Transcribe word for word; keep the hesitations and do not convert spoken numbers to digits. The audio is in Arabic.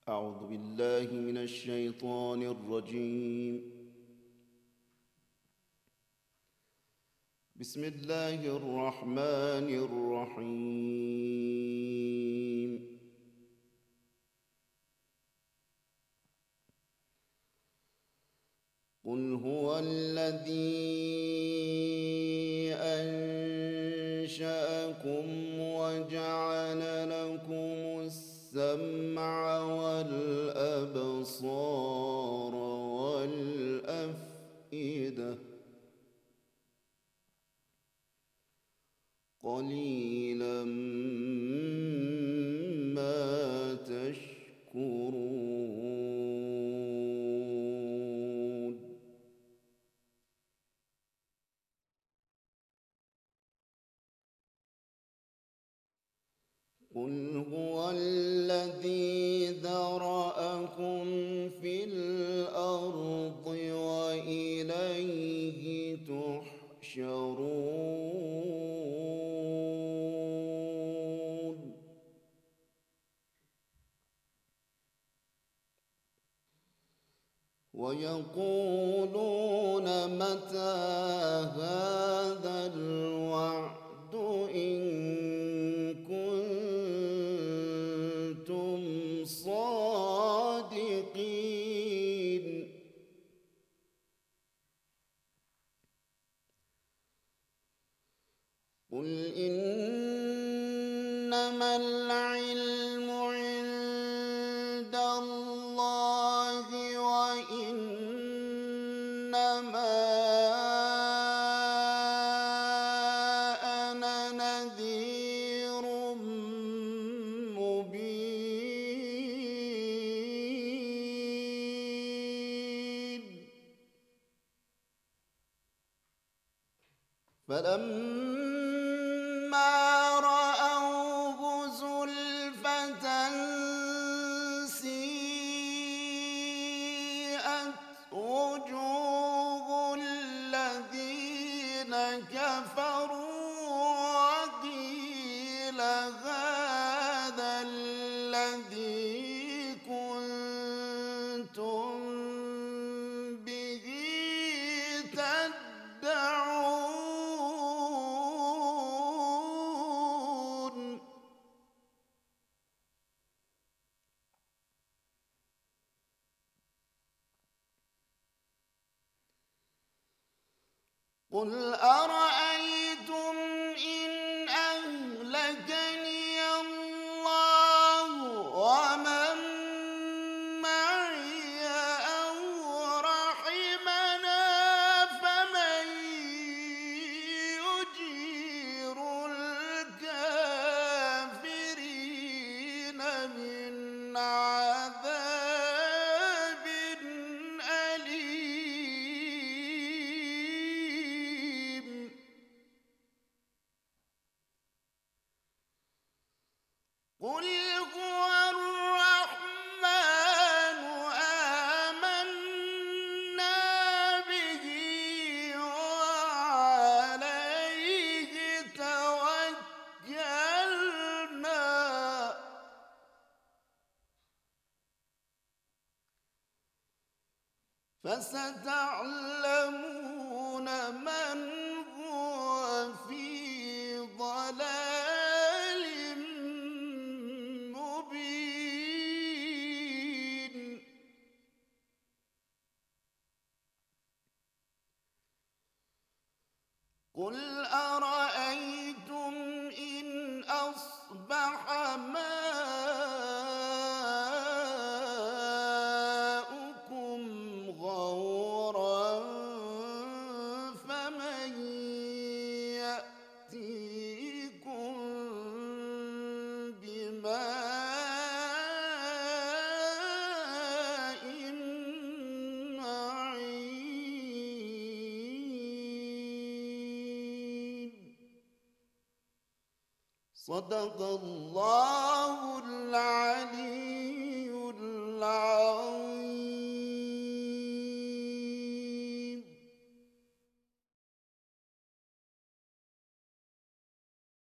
أعوذ بالله من الشيطان الرجيم. بسم الله الرحمن الرحيم. قل هو الذي أنشأكم وجعل لكم السمع والأبصار والأفئدة قليلا ما تشكرون. قل هو الذي ذرأكم في الأرض وإليه تحشرون. ويقولون متى هذا الوعد إن كنتم صادقين. قل إنما العلم عند الله وإنما أنا نذير مبين. فلما رأوه زلفة سيئت وجوه الذين كفروا وقيل هذا الذي كنتم به تدعون. قل أرأيتم إن أهلكني الله ومن معي أو رحمنا فمن يجير الكافرين من عذاب أليم. قل هو الرحمن آمنا به وعليه توكلنا فستعلمون من هو في ضلال مبين. قل أرأيتم إن أصبح ماؤكم غورا فمن يأتيكم بماء معين. صدق الله العليم